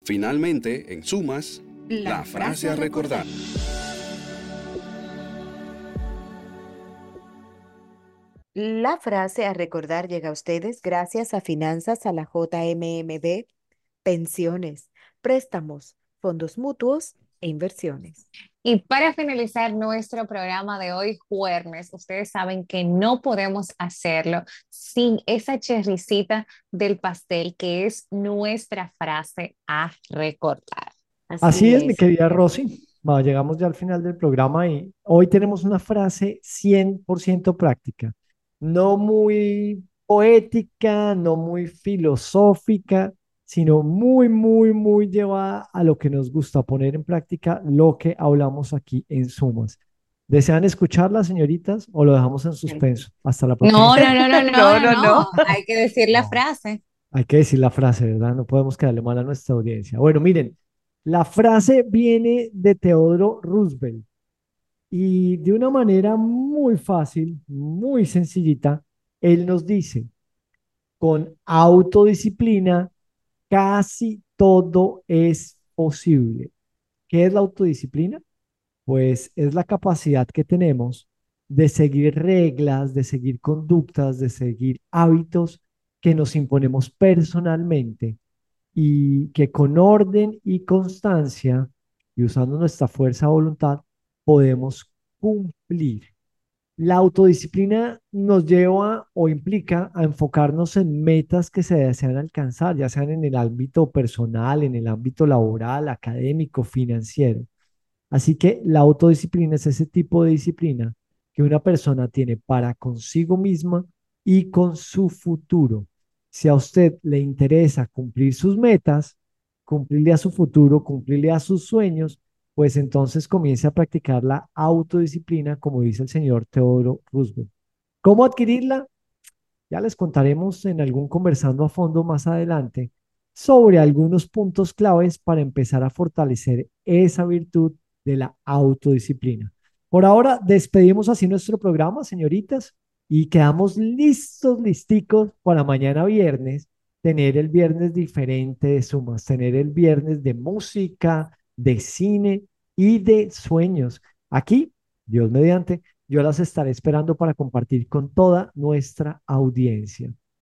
Finalmente, en sumas, la frase a recordar. La frase a recordar llega a ustedes gracias a Finanzas a la JMMB, pensiones, préstamos, fondos mutuos e inversiones. Y para finalizar nuestro programa de hoy, jueves, ustedes saben que no podemos hacerlo sin esa cherricita del pastel que es nuestra frase a recordar. Así Así es, mi es, querida Andrea. Rosy. Bueno, llegamos ya al final del programa y hoy tenemos una frase 100% práctica, no muy poética, no muy filosófica, sino muy, muy, muy llevada a lo que nos gusta poner en práctica lo que hablamos aquí en Sumas. ¿Desean escucharla, señoritas, o lo dejamos en suspenso? Hasta la próxima No, no, semana. no, no, no, No, no, no, no. no. Hay que decir la No. frase. Hay que decir la frase, ¿verdad? No podemos quedarle mal a nuestra audiencia. Bueno, miren, la frase viene de Theodore Roosevelt y de una manera muy fácil, muy sencillita, él nos dice, con autodisciplina casi todo es posible. ¿Qué es la autodisciplina? Pues es la capacidad que tenemos de seguir reglas, de seguir conductas, de seguir hábitos que nos imponemos personalmente y que con orden y constancia y usando nuestra fuerza de voluntad podemos cumplir. La autodisciplina nos lleva o implica a enfocarnos en metas que se desean alcanzar, ya sean en el ámbito personal, en el ámbito laboral, académico, financiero. Así que la autodisciplina es ese tipo de disciplina que una persona tiene para consigo misma y con su futuro. Si a usted le interesa cumplir sus metas, cumplirle a su futuro, cumplirle a sus sueños, pues entonces comience a practicar la autodisciplina, como dice el señor Theodore Roosevelt. ¿Cómo adquirirla? Ya les contaremos en algún conversando a fondo más adelante sobre algunos puntos claves para empezar a fortalecer esa virtud de la autodisciplina. Por ahora, despedimos así nuestro programa, señoritas, y quedamos listos, listicos para mañana viernes, tener el viernes diferente de sumas, tener el viernes de música, de cine y de sueños. Aquí, Dios mediante, yo las estaré esperando para compartir con toda nuestra audiencia.